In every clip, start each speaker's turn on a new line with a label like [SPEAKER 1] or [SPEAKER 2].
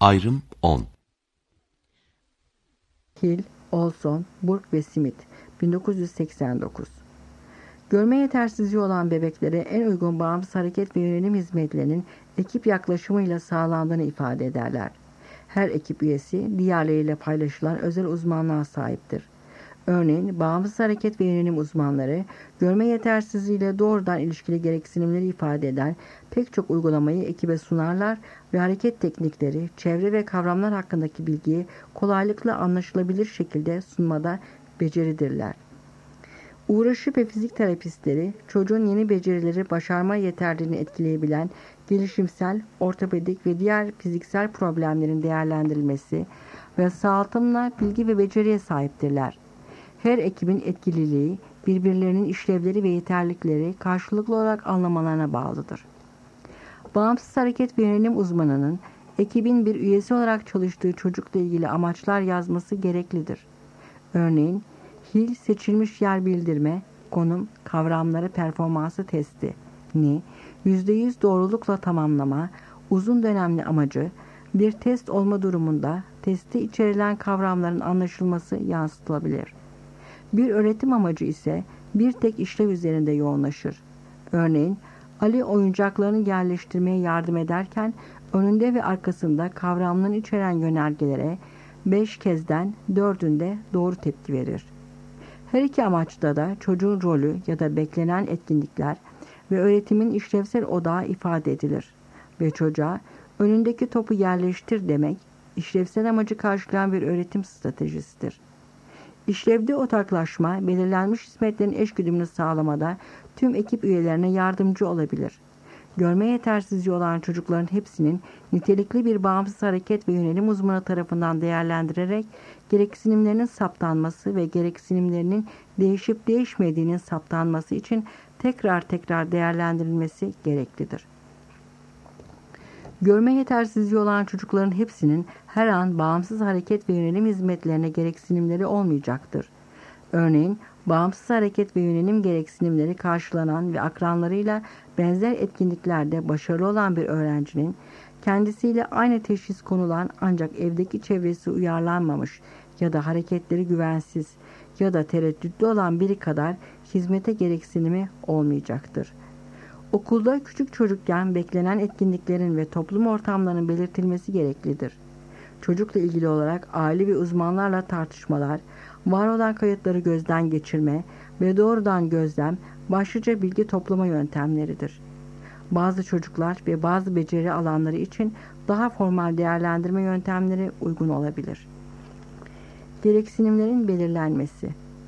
[SPEAKER 1] Ayrım 10.
[SPEAKER 2] Hill, Olson, Burke ve Smith, 1989. Görme yetersizliği olan bebeklere en uygun bağımsız hareket ve yönelim hizmetlerinin ekip yaklaşımıyla sağlandığını ifade ederler. Her ekip üyesi diğerleriyle paylaşılan özel uzmanlığa sahiptir. Örneğin bağımsız hareket ve yönelim uzmanları görme yetersizliğiyle doğrudan ilişkili gereksinimleri ifade eden pek çok uygulamayı ekibe sunarlar ve hareket teknikleri, çevre ve kavramlar hakkındaki bilgiyi kolaylıkla anlaşılabilir şekilde sunmada beceridirler. Uğraşı ve fizik terapistleri çocuğun yeni becerileri başarma yeterliliğini etkileyebilen gelişimsel, ortopedik ve diğer fiziksel problemlerin değerlendirilmesi ve sağaltımla bilgi ve beceriye sahiptirler. Her ekibin etkililiği, birbirlerinin işlevleri ve yeterlilikleri karşılıklı olarak anlamalarına bağlıdır. Bağımsız hareket ve yönelim uzmanının ekibin bir üyesi olarak çalıştığı çocukla ilgili amaçlar yazması gereklidir. Örneğin, Hill seçilmiş yer bildirme, konum, kavramları performansı testini %100 doğrulukla tamamlama, uzun dönemli amacı, bir test olma durumunda testi içerilen kavramların anlaşılması yansıtılabilir. Bir öğretim amacı ise bir tek işlev üzerinde yoğunlaşır. Örneğin, Ali oyuncaklarını yerleştirmeye yardım ederken önünde ve arkasında kavramlarını içeren yönergelere 5 kezden 4'ünde doğru tepki verir. Her iki amaçta da çocuğun rolü ya da beklenen etkinlikler ve öğretimin işlevsel odağı ifade edilir ve çocuğa önündeki topu yerleştir demek işlevsel amacı karşılayan bir öğretim stratejisidir. İşlevde odaklaşma, belirlenmiş hizmetlerin eşgüdümünü sağlamada tüm ekip üyelerine yardımcı olabilir. Görme yetersizliği olan çocukların hepsinin nitelikli bir bağımsız hareket ve yönelim uzmanı tarafından değerlendirerek gereksinimlerinin saptanması ve gereksinimlerinin değişip değişmediğinin saptanması için tekrar değerlendirilmesi gereklidir. Görme yetersizliği olan çocukların hepsinin her an bağımsız hareket ve yönelim hizmetlerine gereksinimleri olmayacaktır. Örneğin, bağımsız hareket ve yönelim gereksinimleri karşılanan ve akranlarıyla benzer etkinliklerde başarılı olan bir öğrencinin kendisiyle aynı teşhis konulan ancak evdeki çevresi uyarlanmamış ya da hareketleri güvensiz ya da tereddütlü olan biri kadar hizmete gereksinimi olmayacaktır. Okulda küçük çocukken beklenen etkinliklerin ve toplum ortamlarının belirtilmesi gereklidir. Çocukla ilgili olarak aile ve uzmanlarla tartışmalar, var olan kayıtları gözden geçirme ve doğrudan gözlem başlıca bilgi toplama yöntemleridir. Bazı çocuklar ve bazı beceri alanları için daha formal değerlendirme yöntemleri uygun olabilir. Gereksinimlerin belirlenmesi.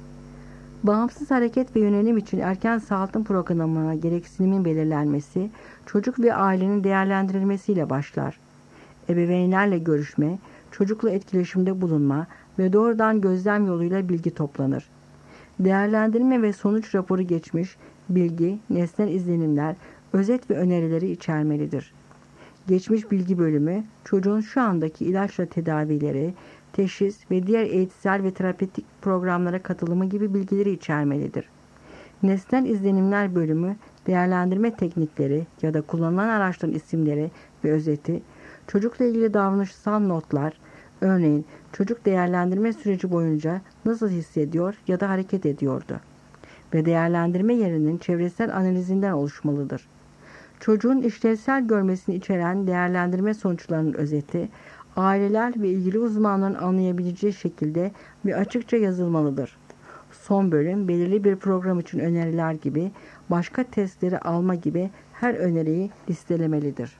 [SPEAKER 2] Bağımsız hareket ve yönelim için erken sağaltım programına gereksinimin belirlenmesi, çocuk ve ailenin değerlendirilmesiyle başlar. Ebeveynlerle görüşme, çocukla etkileşimde bulunma ve doğrudan gözlem yoluyla bilgi toplanır. Değerlendirme ve sonuç raporu geçmiş, bilgi, nesnel izlenimler, özet ve önerileri içermelidir. Geçmiş bilgi bölümü, çocuğun şu andaki ilaçla tedavileri, teşhis ve diğer eğitsel ve terapötik programlara katılımı gibi bilgileri içermelidir. Nesnel izlenimler bölümü, değerlendirme teknikleri ya da kullanılan araçların isimleri ve özeti, çocukla ilgili davranışsal notlar, örneğin çocuk değerlendirme süreci boyunca nasıl hissediyor ya da hareket ediyordu ve değerlendirme yerinin çevresel analizinden oluşmalıdır. Çocuğun işlevsel görmesini içeren değerlendirme sonuçlarının özeti, aileler ve ilgili uzmanların anlayabileceği şekilde ve açıkça yazılmalıdır. Son bölüm, belirli bir program için öneriler gibi, başka testleri alma gibi her öneriyi listelemelidir.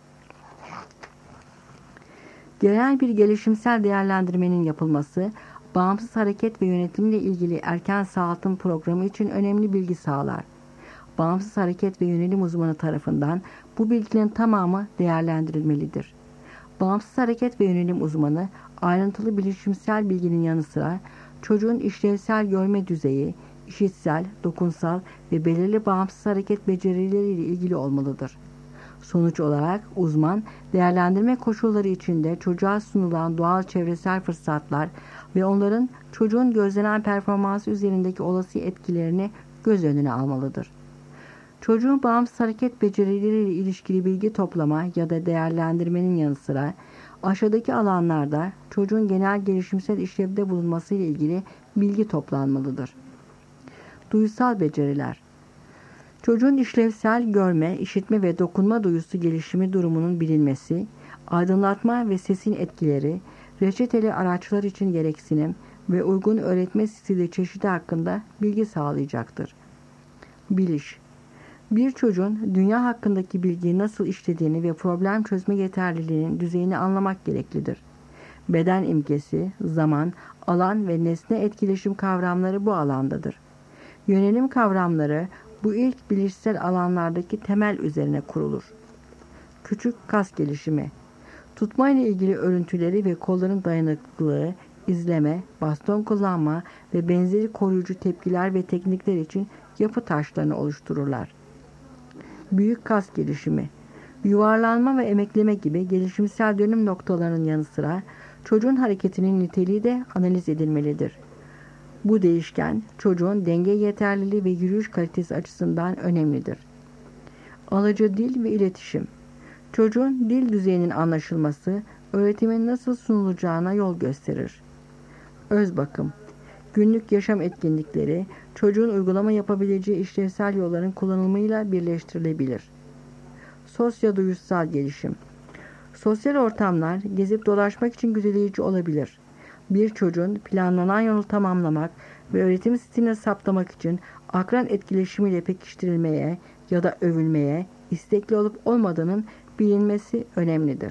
[SPEAKER 2] Genel bir gelişimsel değerlendirmenin yapılması, bağımsız hareket ve yönetimle ilgili erken sağaltım programı için önemli bilgi sağlar. Bağımsız hareket ve yönelim uzmanı tarafından bu bilginin tamamı değerlendirilmelidir. Bağımsız hareket ve yönelim uzmanı, ayrıntılı bilişimsel bilginin yanı sıra çocuğun işlevsel görme düzeyi, işitsel, dokunsal ve belirli bağımsız hareket becerileriyle ilgili olmalıdır. Sonuç olarak uzman, değerlendirme koşulları içinde çocuğa sunulan doğal çevresel fırsatlar ve onların çocuğun gözlenen performansı üzerindeki olası etkilerini göz önüne almalıdır. Çocuğun bağımsız hareket becerileriyle ilişkili bilgi toplama ya da değerlendirmenin yanı sıra Aşağıdaki alanlarda çocuğun genel gelişimsel işlevde bulunması ile ilgili bilgi toplanmalıdır. Duyusal beceriler. Çocuğun işlevsel görme, işitme ve dokunma duyusu gelişimi durumunun bilinmesi, aydınlatma ve sesin etkileri, reçeteli araçlar için gereksinim ve uygun öğretme stili çeşidi hakkında bilgi sağlayacaktır. Biliş. Bir çocuğun dünya hakkındaki bilgiyi nasıl işlediğini ve problem çözme yeterliliğinin düzeyini anlamak gereklidir. Beden imgesi, zaman, alan ve nesne etkileşim kavramları bu alandadır. Yönelim kavramları bu ilk bilişsel alanlardaki temel üzerine kurulur. Küçük kas gelişimi. Tutma ile ilgili örüntüleri ve kolların dayanıklılığı, izleme, baston kullanma ve benzeri koruyucu tepkiler ve teknikler için yapı taşlarını oluştururlar. Büyük kas gelişimi. Yuvarlanma ve emekleme gibi gelişimsel dönüm noktalarının yanı sıra çocuğun hareketinin niteliği de analiz edilmelidir. Bu değişken çocuğun denge yeterliliği ve yürüyüş kalitesi açısından önemlidir. Alıcı dil ve iletişim. Çocuğun dil düzeyinin anlaşılması, öğretimin nasıl sunulacağına yol gösterir. Öz bakım. Günlük yaşam etkinlikleri, çocuğun uygulama yapabileceği işlevsel yolların kullanımıyla birleştirilebilir. Sosyo-duyusal gelişim. Sosyal ortamlar gezip dolaşmak için güdüleyici olabilir. Bir çocuğun planlanan yolu tamamlamak ve öğretim stilini saptamak için akran etkileşimiyle pekiştirilmeye ya da övülmeye istekli olup olmadığının bilinmesi önemlidir.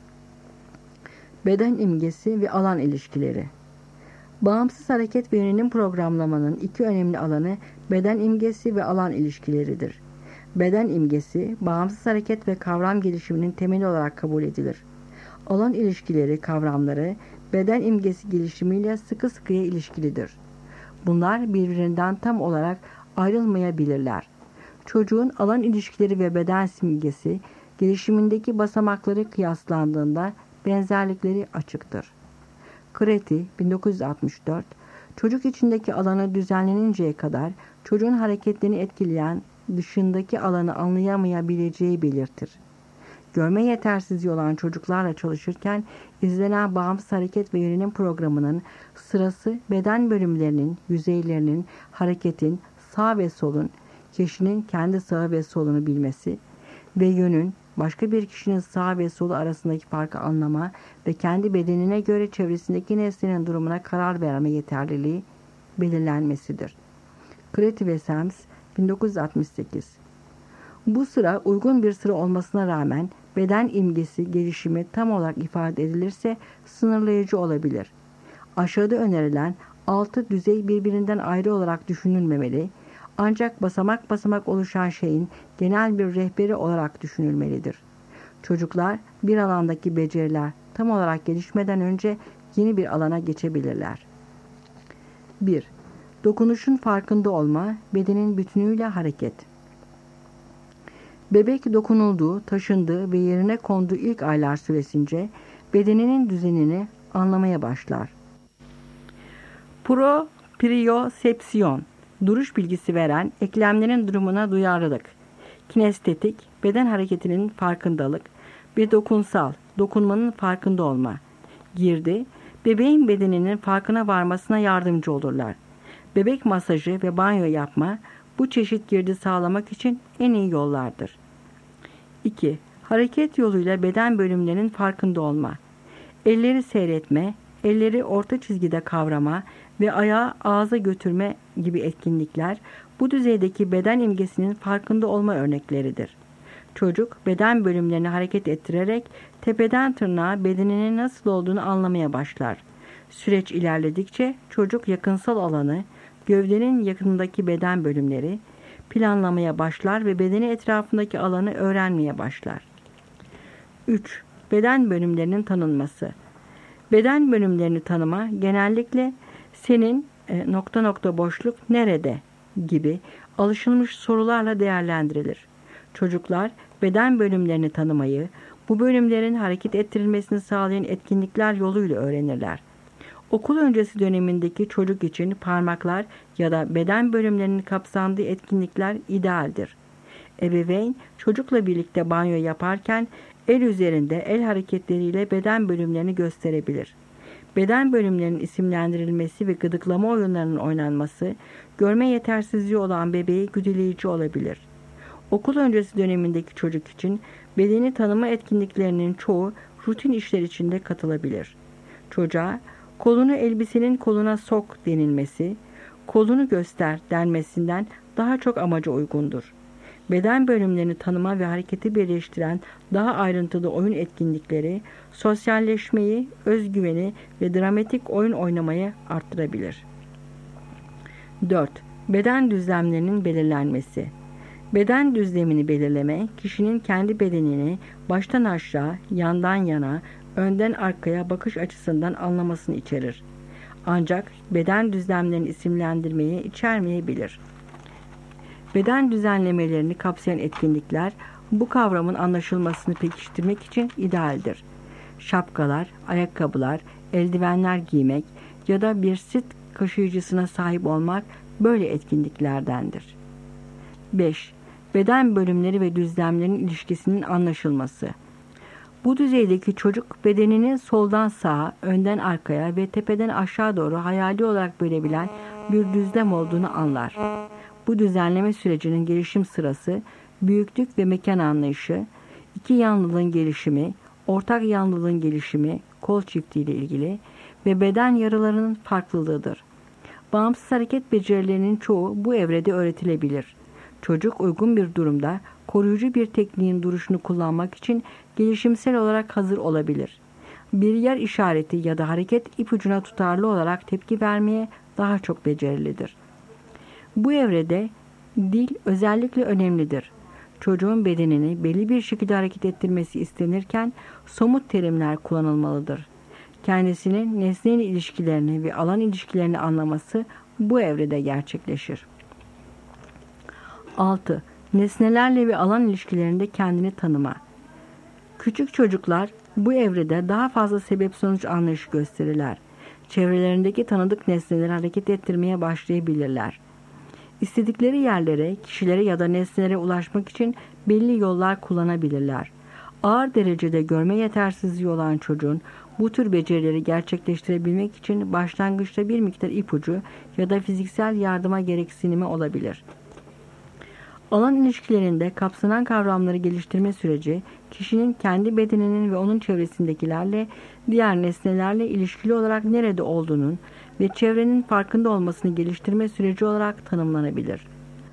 [SPEAKER 2] Beden imgesi ve alan ilişkileri. Bağımsız hareket ve yönelim programlamanın iki önemli alanı beden imgesi ve alan ilişkileridir. Beden imgesi, bağımsız hareket ve kavram gelişiminin temeli olarak kabul edilir. Alan ilişkileri kavramları, beden imgesi gelişimiyle sıkı sıkıya ilişkilidir. Bunlar birbirinden tam olarak ayrılmayabilirler. Çocuğun alan ilişkileri ve beden imgesi gelişimindeki basamakları kıyaslandığında benzerlikleri açıktır. Kreti 1964, çocuk içindeki alanı düzenleninceye kadar çocuğun hareketlerini etkileyen dışındaki alanı anlayamayabileceği belirtir. Görme yetersizliği olan çocuklarla çalışırken izlenen bağımsız hareket ve yönelim programının sırası beden bölümlerinin, yüzeylerinin, hareketin, sağ ve solun, kişinin kendi sağı ve solunu bilmesi ve yönün, başka bir kişinin sağ ve solu arasındaki farkı anlama ve kendi bedenine göre çevresindeki nesnenin durumuna karar verme yeterliliği belirlenmesidir. Kreti ve Sams 1968. Bu sıra uygun bir sıra olmasına rağmen beden imgesi gelişimi tam olarak ifade edilirse sınırlayıcı olabilir. Aşağıda önerilen 6 düzey birbirinden ayrı olarak düşünülmemeli, ancak basamak basamak oluşan şeyin genel bir rehberi olarak düşünülmelidir. Çocuklar bir alandaki beceriler tam olarak gelişmeden önce yeni bir alana geçebilirler. 1. Dokunuşun farkında olma, bedenin bütünüyle hareket. Bebek dokunulduğu, taşındığı ve yerine konduğu ilk aylar süresince bedeninin düzenini anlamaya başlar. Propriosepsiyon, duruş bilgisi veren eklemlerin durumuna duyarlılık. Kinestetik, beden hareketinin farkındalık ve dokunsal, dokunmanın farkında olma. Girdi, bebeğin bedeninin farkına varmasına yardımcı olurlar. Bebek masajı ve banyo yapma, bu çeşit girdi sağlamak için en iyi yollardır. 2. Hareket yoluyla beden bölümlerinin farkında olma. Elleri seyretme, elleri orta çizgide kavrama ve ayağı ağza götürme gibi etkinlikler bu düzeydeki beden imgesinin farkında olma örnekleridir. Çocuk beden bölümlerini hareket ettirerek tepeden tırnağa bedeninin nasıl olduğunu anlamaya başlar. Süreç ilerledikçe çocuk yakınsal alanı, gövdenin yakınındaki beden bölümleri planlamaya başlar ve bedeni etrafındaki alanı öğrenmeye başlar. 3. Beden bölümlerinin tanınması. Beden bölümlerini tanıma genellikle senin ... boşluk nerede gibi alışılmış sorularla değerlendirilir. Çocuklar beden bölümlerini tanımayı, bu bölümlerin hareket ettirilmesini sağlayan etkinlikler yoluyla öğrenirler. Okul öncesi dönemindeki çocuk için parmaklar ya da beden bölümlerinin kapsandığı etkinlikler idealdir. Ebeveyn çocukla birlikte banyo yaparken El üzerinde el hareketleriyle beden bölümlerini gösterebilir. Beden bölümlerinin isimlendirilmesi ve gıdıklama oyunlarının oynanması, görme yetersizliği olan bebeği güdüleyici olabilir. Okul öncesi dönemindeki çocuk için bedeni tanıma etkinliklerinin çoğu rutin işler içinde katılabilir. Çocuğa kolunu elbisenin koluna sok denilmesi, kolunu göster denmesinden daha çok amaca uygundur. Beden bölümlerini tanıma ve hareketi birleştiren daha ayrıntılı oyun etkinlikleri, sosyalleşmeyi, özgüveni ve dramatik oyun oynamayı arttırabilir. 4. Beden düzlemlerinin belirlenmesi. Beden düzlemini belirleme, kişinin kendi bedenini baştan aşağı, yandan yana, önden arkaya bakış açısından anlamasını içerir. Ancak beden düzlemlerini isimlendirmeyi içermeyebilir. Beden düzenlemelerini kapsayan etkinlikler bu kavramın anlaşılmasını pekiştirmek için idealdir. Şapkalar, ayakkabılar, eldivenler giymek ya da bir sırt kaşıyıcısına sahip olmak böyle etkinliklerdendir. 5. Beden bölümleri ve düzlemlerin ilişkisinin anlaşılması. Bu düzeydeki çocuk bedenini soldan sağa, önden arkaya ve tepeden aşağı doğru hayali olarak bölebilen bir düzlem olduğunu anlar. Bu düzenleme sürecinin gelişim sırası, büyüklük ve mekan anlayışı, iki yanlılığın gelişimi, ortak yanlılığın gelişimi, kol çiftiyle ilgili ve beden yarılarının farklılığıdır. Bağımsız hareket becerilerinin çoğu bu evrede öğretilebilir. Çocuk uygun bir durumda koruyucu bir tekniğin duruşunu kullanmak için gelişimsel olarak hazır olabilir. Bir yer işareti ya da hareket ipucuna tutarlı olarak tepki vermeye daha çok becerilidir. Bu evrede dil özellikle önemlidir. Çocuğun bedenini belli bir şekilde hareket ettirmesi istenirken somut terimler kullanılmalıdır. Kendisinin nesneyle ilişkilerini ve alan ilişkilerini anlaması bu evrede gerçekleşir. 6. Nesnelerle ve alan ilişkilerinde kendini tanıma. Küçük çocuklar bu evrede daha fazla sebep-sonuç anlayışı gösterirler. Çevrelerindeki tanıdık nesneleri hareket ettirmeye başlayabilirler. İstedikleri yerlere, kişilere ya da nesnelere ulaşmak için belli yollar kullanabilirler. Ağır derecede görme yetersizliği olan çocuğun bu tür becerileri gerçekleştirebilmek için başlangıçta bir miktar ipucu ya da fiziksel yardıma gereksinimi olabilir. Alan ilişkilerinde kapsanan kavramları geliştirme süreci, kişinin kendi bedeninin ve onun çevresindekilerle, diğer nesnelerle ilişkili olarak nerede olduğunun ve çevrenin farkında olmasını geliştirme süreci olarak tanımlanabilir.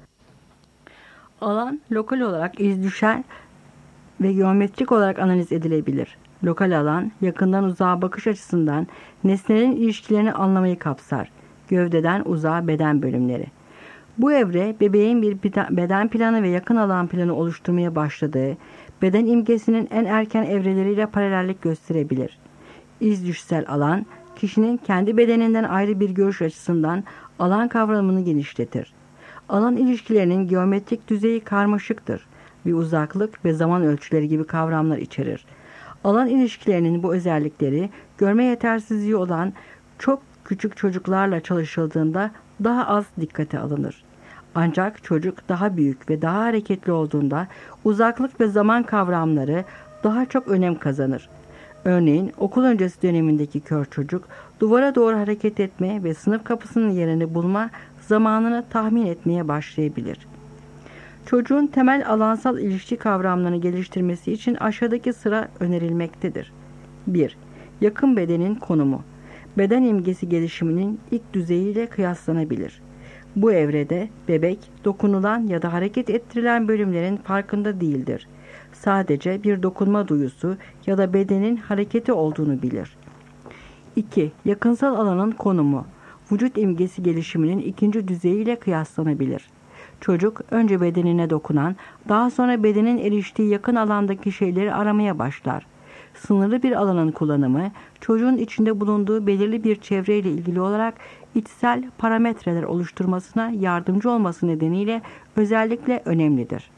[SPEAKER 2] Alan, lokal olarak izdüşel ve geometrik olarak analiz edilebilir. Lokal alan, yakından uzağa bakış açısından nesnelerin ilişkilerini anlamayı kapsar. Gövdeden uzağa beden bölümleri. Bu evre, bebeğin bir beden planı ve yakın alan planı oluşturmaya başladığı, beden imgesinin en erken evreleriyle paralellik gösterebilir. İzdüşsel alan, kişinin kendi bedeninden ayrı bir görüş açısından alan kavramını genişletir. Alan ilişkilerinin geometrik düzeyi karmaşıktır. Bir uzaklık ve zaman ölçüleri gibi kavramlar içerir. Alan ilişkilerinin bu özellikleri görme yetersizliği olan çok küçük çocuklarla çalışıldığında daha az dikkate alınır. Ancak çocuk daha büyük ve daha hareketli olduğunda uzaklık ve zaman kavramları daha çok önem kazanır. Örneğin okul öncesi dönemindeki kör çocuk duvara doğru hareket etme ve sınıf kapısının yerini bulma zamanını tahmin etmeye başlayabilir. Çocuğun temel alansal ilişki kavramlarını geliştirmesi için aşağıdaki sıra önerilmektedir. 1. Yakın bedenin konumu. Beden imgesi gelişiminin ilk düzeyiyle kıyaslanabilir. Bu evrede bebek dokunulan ya da hareket ettirilen bölümlerin farkında değildir. Sadece bir dokunma duyusu ya da bedenin hareketi olduğunu bilir. 2. Yakınsal alanın konumu. Vücut imgesi gelişiminin ikinci düzeyiyle kıyaslanabilir. Çocuk önce bedenine dokunan, daha sonra bedenin eriştiği yakın alandaki şeyleri aramaya başlar. Sınırlı bir alanın kullanımı, çocuğun içinde bulunduğu belirli bir çevreyle ilgili olarak içsel parametreler oluşturmasına yardımcı olması nedeniyle özellikle önemlidir.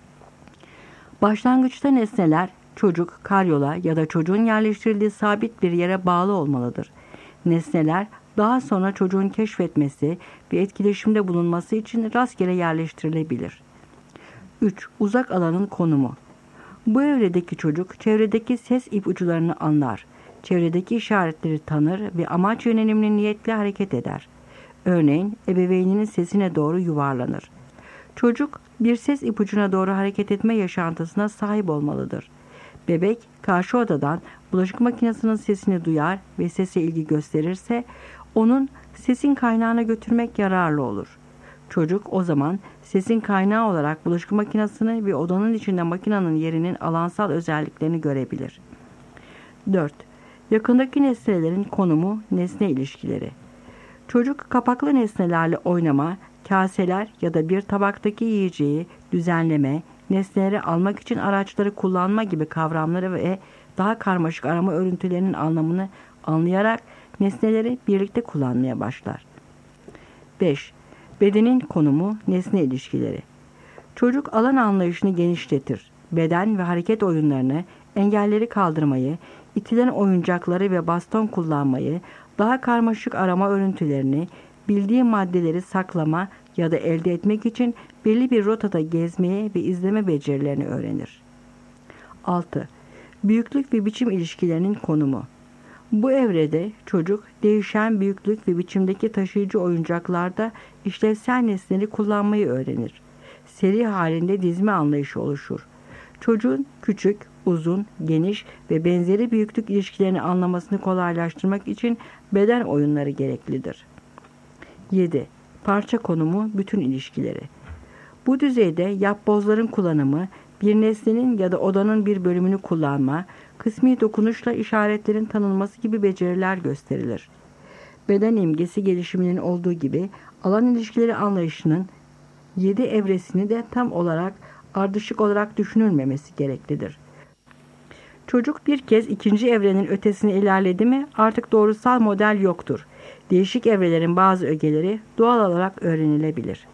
[SPEAKER 2] Başlangıçta nesneler, çocuk, karyola ya da çocuğun yerleştirildiği sabit bir yere bağlı olmalıdır. Nesneler, daha sonra çocuğun keşfetmesi ve etkileşimde bulunması için rastgele yerleştirilebilir. 3. Uzak alanın konumu. Bu evredeki çocuk çevredeki ses ipuçlarını anlar, çevredeki işaretleri tanır ve amaç yönelimli niyetle hareket eder. Örneğin ebeveyninin sesine doğru yuvarlanır. Çocuk bir ses ipucuna doğru hareket etme yaşantısına sahip olmalıdır. Bebek karşı odadan bulaşık makinesinin sesini duyar ve sese ilgi gösterirse onun sesin kaynağına götürmek yararlı olur. Çocuk o zaman sesin kaynağı olarak bulaşık makinesini ve odanın içinde makinenin yerinin alansal özelliklerini görebilir. 4. Yakındaki nesnelerin konumu, nesne ilişkileri. Çocuk kapaklı nesnelerle oynama, kaseler ya da bir tabaktaki yiyeceği düzenleme, nesneleri almak için araçları kullanma gibi kavramları ve daha karmaşık arama örüntülerinin anlamını anlayarak nesneleri birlikte kullanmaya başlar. 5. Bedenin konumu, nesne ilişkileri. Çocuk alan anlayışını genişletir. Beden ve hareket oyunlarını, engelleri kaldırmayı, itilen oyuncakları ve baston kullanmayı, daha karmaşık arama örüntülerini, bildiği maddeleri saklama ya da elde etmek için belli bir rotada gezmeye ve izleme becerilerini öğrenir. 6. Büyüklük ve biçim ilişkilerinin konumu. Bu evrede çocuk değişen büyüklük ve biçimdeki taşıyıcı oyuncaklarda işlevsel nesneleri kullanmayı öğrenir. Seri halinde dizme anlayışı oluşur. Çocuğun küçük, uzun, geniş ve benzeri büyüklük ilişkilerini anlamasını kolaylaştırmak için beden oyunları gereklidir. 7. Parça konumu, bütün ilişkileri. Bu düzeyde yapbozların kullanımı, bir nesnenin ya da odanın bir bölümünü kullanma, kısmi dokunuşla işaretlerin tanınması gibi beceriler gösterilir. Beden imgesi gelişiminin olduğu gibi alan ilişkileri anlayışının 7 evresini de tam olarak ardışık olarak düşünülmemesi gereklidir. Çocuk bir kez ikinci evrenin ötesine ilerledi mi artık doğrusal model yoktur. Değişik evrelerin bazı ögeleri doğal olarak öğrenilebilir.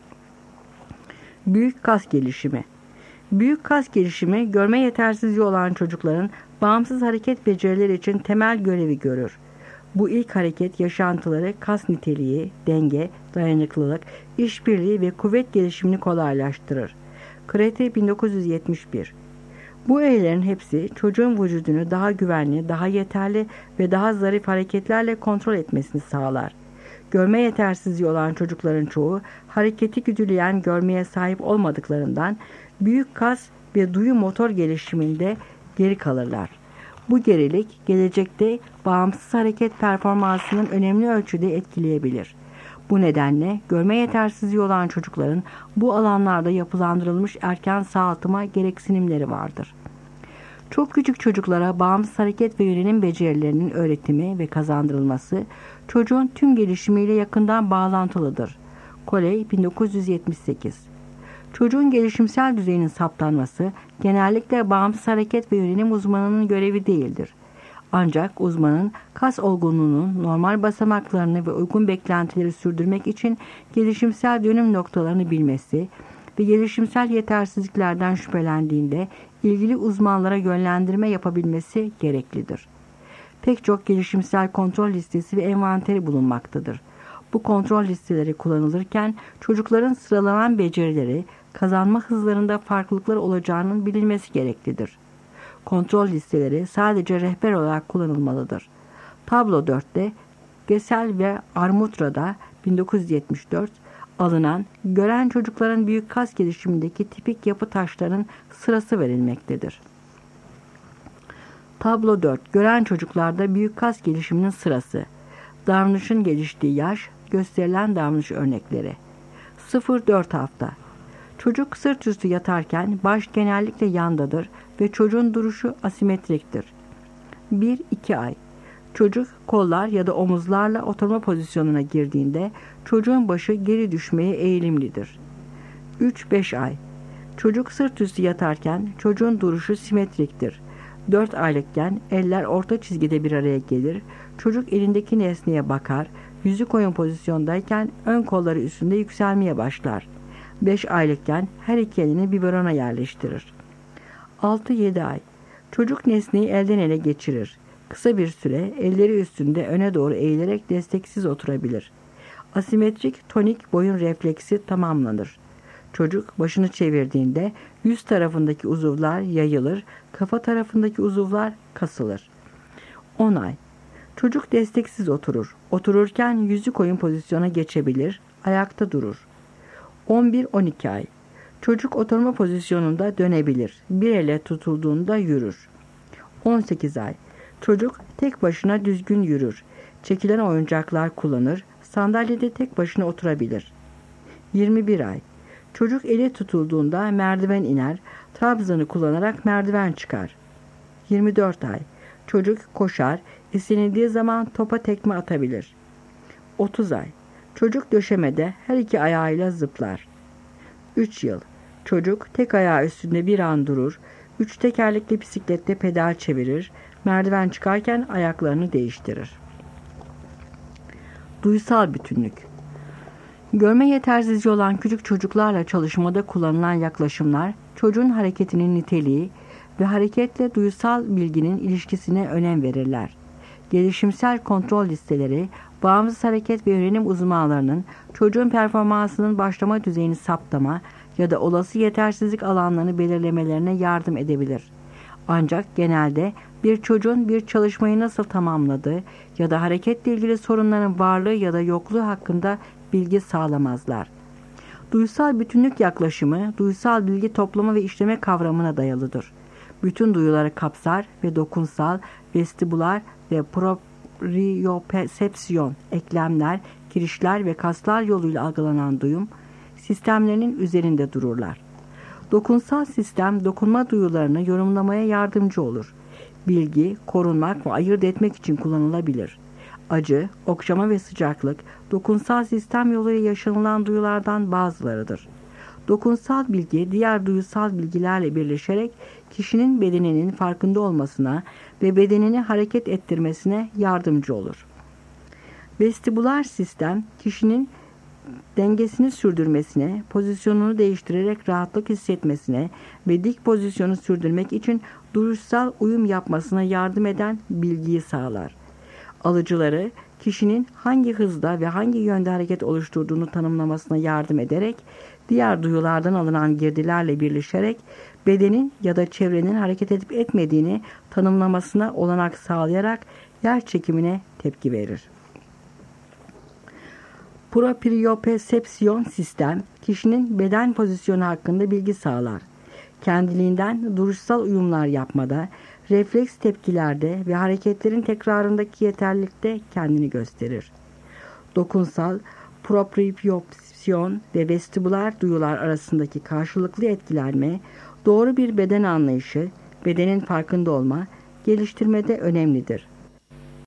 [SPEAKER 2] Büyük kas gelişimi. Büyük kas gelişimi görme yetersizliği olan çocukların bağımsız hareket becerileri için temel görevi görür. Bu ilk hareket yaşantıları kas niteliği, denge, dayanıklılık, işbirliği ve kuvvet gelişimini kolaylaştırır. Krete 1971. Bu öğelerin hepsi çocuğun vücudunu daha güvenli, daha yeterli ve daha zarif hareketlerle kontrol etmesini sağlar. Görme yetersizliği olan çocukların çoğu hareketi güdüleyen görmeye sahip olmadıklarından büyük kas ve duyu motor gelişiminde geri kalırlar. Bu gerilik gelecekte bağımsız hareket performansının önemli ölçüde etkileyebilir. Bu nedenle görme yetersizliği olan çocukların bu alanlarda yapılandırılmış erken sağaltıma gereksinimleri vardır. Çok küçük çocuklara bağımsız hareket ve yönelim becerilerinin öğretimi ve kazandırılması çocuğun tüm gelişimiyle yakından bağlantılıdır. Coley 1978. Çocuğun gelişimsel düzeyinin saptanması genellikle bağımsız hareket ve yönelim uzmanının görevi değildir. Ancak uzmanın kas olgunluğunun normal basamaklarını ve uygun beklentileri sürdürmek için gelişimsel dönüm noktalarını bilmesi ve gelişimsel yetersizliklerden şüphelendiğinde ilgili uzmanlara yönlendirme yapabilmesi gereklidir. Pek çok gelişimsel kontrol listesi ve envanteri bulunmaktadır. Bu kontrol listeleri kullanılırken çocukların sıralanan becerileri, kazanma hızlarında farklılıklar olacağının bilinmesi gereklidir. Kontrol listeleri sadece rehber olarak kullanılmalıdır. Tablo 4'te Gesell ve Armutra'da 1974 alınan gören çocukların büyük kas gelişimindeki tipik yapı taşlarının sırası verilmektedir. Tablo 4 gören çocuklarda büyük kas gelişiminin sırası. Davranışın geliştiği yaş, gösterilen davranış örnekleri. 0-4 hafta. Çocuk sırt üstü yatarken baş genellikle yandadır ve çocuğun duruşu asimetriktir. 1-2 ay. Çocuk kollar ya da omuzlarla oturma pozisyonuna girdiğinde çocuğun başı geri düşmeye eğilimlidir. 3-5 ay. Çocuk sırt üstü yatarken çocuğun duruşu simetriktir. 4 aylıkken eller orta çizgide bir araya gelir, çocuk elindeki nesneye bakar, yüzü koyun pozisyondayken ön kolları üstünde yükselmeye başlar. 5 aylıkken her iki elini biberona yerleştirir. 6-7 ay. Çocuk nesneyi elden ele geçirir. Kısa bir süre elleri üstünde öne doğru eğilerek desteksiz oturabilir. Asimetrik tonik boyun refleksi tamamlanır. Çocuk başını çevirdiğinde yüz tarafındaki uzuvlar yayılır, kafa tarafındaki uzuvlar kasılır. 10 ay. Çocuk desteksiz oturur. Otururken yüzü koyun pozisyona geçebilir, ayakta durur. 11-12 ay. Çocuk oturma pozisyonunda dönebilir. Bir elle tutulduğunda yürür. 18 ay. Çocuk tek başına düzgün yürür. Çekilen oyuncaklar kullanır. Sandalyede tek başına oturabilir. 21 ay. Çocuk eli tutulduğunda merdiven iner. Trabzanı kullanarak merdiven çıkar. 24 ay. Çocuk koşar. İstenildiği zaman topa tekme atabilir. 30 ay. Çocuk döşemede her iki ayağıyla zıplar. 3 yıl. Çocuk tek ayağı üstünde bir an durur. 3 tekerlekli bisiklette pedal çevirir. Merdiven çıkarken ayaklarını değiştirir. Duysal bütünlük. Görme yetersizliği olan küçük çocuklarla çalışmada kullanılan yaklaşımlar, çocuğun hareketinin niteliği ve hareketle duysal bilginin ilişkisine önem verirler. Gelişimsel kontrol listeleri, bağımsız hareket ve öğrenim uzmanlarının çocuğun performansının başlama düzeyini saptama ya da olası yetersizlik alanlarını belirlemelerine yardım edebilir. Ancak genelde bir çocuğun bir çalışmayı nasıl tamamladığı ya da hareketle ilgili sorunların varlığı ya da yokluğu hakkında bilgi sağlamazlar. Duysal bütünlük yaklaşımı, duysal bilgi toplama ve işleme kavramına dayalıdır. Bütün duyuları kapsar ve dokunsal, vestibular ve propriosepsiyon, eklemler, kirişler ve kaslar yoluyla algılanan duyum sistemlerinin üzerinde dururlar. Dokunsal sistem, dokunma duyularını yorumlamaya yardımcı olur. Bilgi, korunmak ve ayırt etmek için kullanılabilir. Acı, okşama ve sıcaklık, dokunsal sistem yoluyla yaşanılan duyulardan bazılarıdır. Dokunsal bilgi, diğer duyusal bilgilerle birleşerek kişinin bedeninin farkında olmasına ve bedenini hareket ettirmesine yardımcı olur. Vestibular sistem, kişinin dengesini sürdürmesine, pozisyonunu değiştirerek rahatlık hissetmesine ve dik pozisyonu sürdürmek için duruşsal uyum yapmasına yardım eden bilgiyi sağlar. Alıcıları, kişinin hangi hızda ve hangi yönde hareket oluşturduğunu tanımlamasına yardım ederek, diğer duyulardan alınan girdilerle birleşerek bedenin ya da çevrenin hareket edip etmediğini tanımlamasına olanak sağlayarak yer çekimine tepki verir. Propriosepsiyon sistem, kişinin beden pozisyonu hakkında bilgi sağlar. Kendiliğinden duruşsal uyumlar yapmada, refleks tepkilerde ve hareketlerin tekrarındaki yeterlilikte kendini gösterir. Dokunsal, propriosepsiyon ve vestibular duyular arasındaki karşılıklı etkilenme, doğru bir beden anlayışı, bedenin farkında olma, geliştirmede önemlidir.